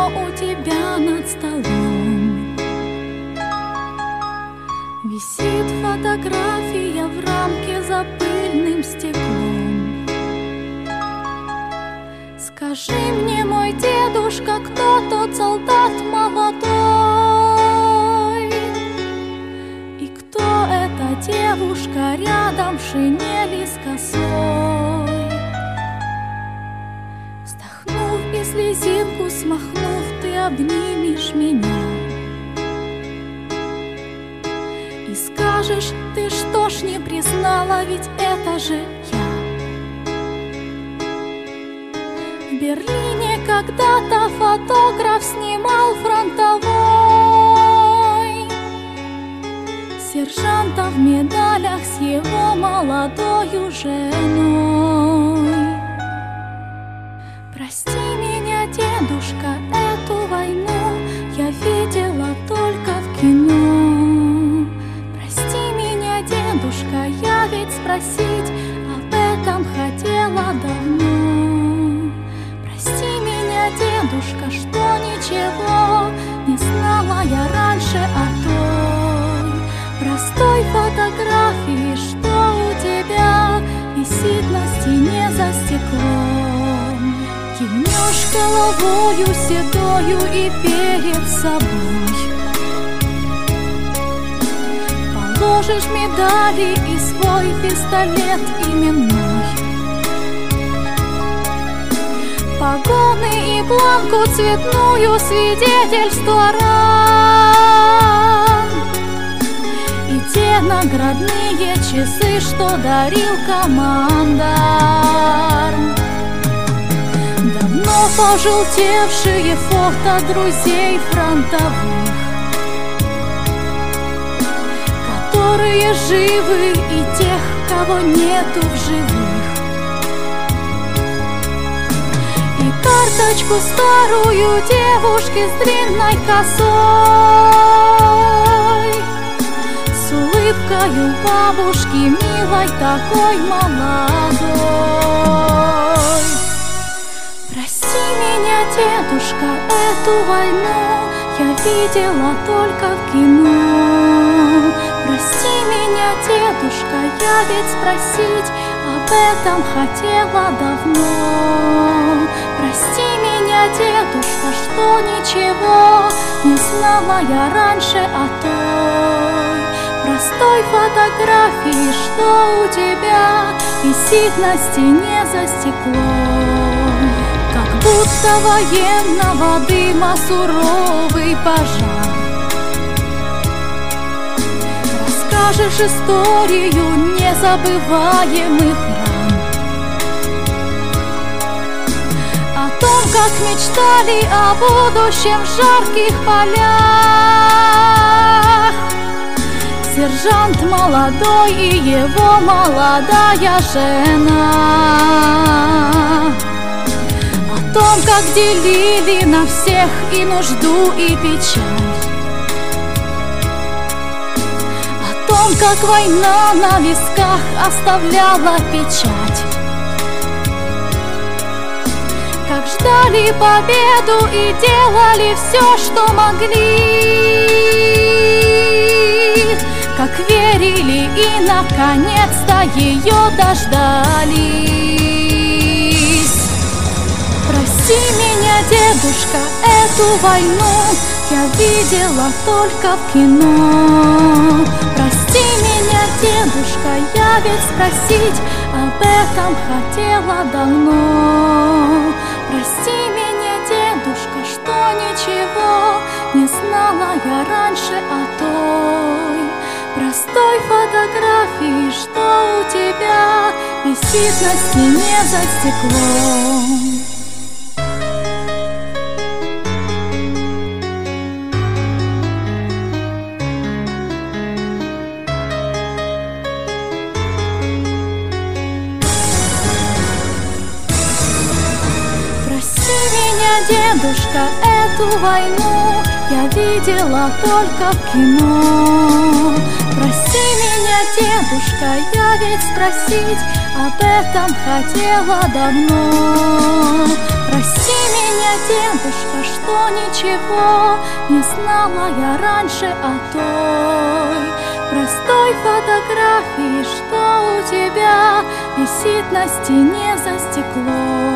у тебя над столом. Висит фотография в рамке за пыльным стеклом. Скажи мне, мой дедушка, кто тот солдат молодой? И кто эта девушка рядом в шинели с косой? Вздохнув и слезинку смахнув, ты обнимешь меня и скажешь: ты что ж не признала, ведь это же я. В Берлине когда-то фотограф снимал фронтовой сержанта в медалях с его молодою женой. Прости меня, дедушка, эту войну я видела только в кино. Прости меня, дедушка, я ведь спросить об этом хотела давно. Прости меня, дедушка, что ничего не знала я раньше о той простой фотографии, что у тебя висит на стене за стеклом. Кивнешь головою седою и перед собой положишь медали и свой пистолет именной, погоны и бланку цветную, свидетельство ран и те наградные часы, что дарил командар. Давно пожелтевшие фото друзей фронтовых, которые живы, и тех, кого нету в живых. Карточку старую девушки с длинной косой, с улыбкою бабушки милой, такой молодой. Прости меня, дедушка, эту войну я видела только в кино. Прости меня, дедушка, я ведь спросить об этом хотела давно. Прости меня, дедушка, что ничего не знала я раньше о той простой фотографии, что у тебя висит на стене за стеклом. Как будто военного дыма суровый пожар. Расскажешь историю незабываемых ран, о том, как мечтали о будущем в жарких полях сержант молодой и его молодая жена, о том, как делили на всех и нужду, и печаль, о том, как война на висках оставляла печать, как ждали победу и делали все, что могли, как верили и наконец-то ее дождались. Прости меня, дедушка, эту войну я видела только в кино. Прости меня, дедушка, я ведь спросить об этом хотела давно. Прости меня, дедушка, что ничего не знала я раньше о той простой фотографии, что у тебя висит на стене за стеклом. Дедушка, эту войну я видела только в кино. Прости меня, дедушка, я ведь спросить об этом хотела давно. Прости меня, дедушка, что ничего не знала я раньше о той простой фотографии, что у тебя висит на стене за стеклом.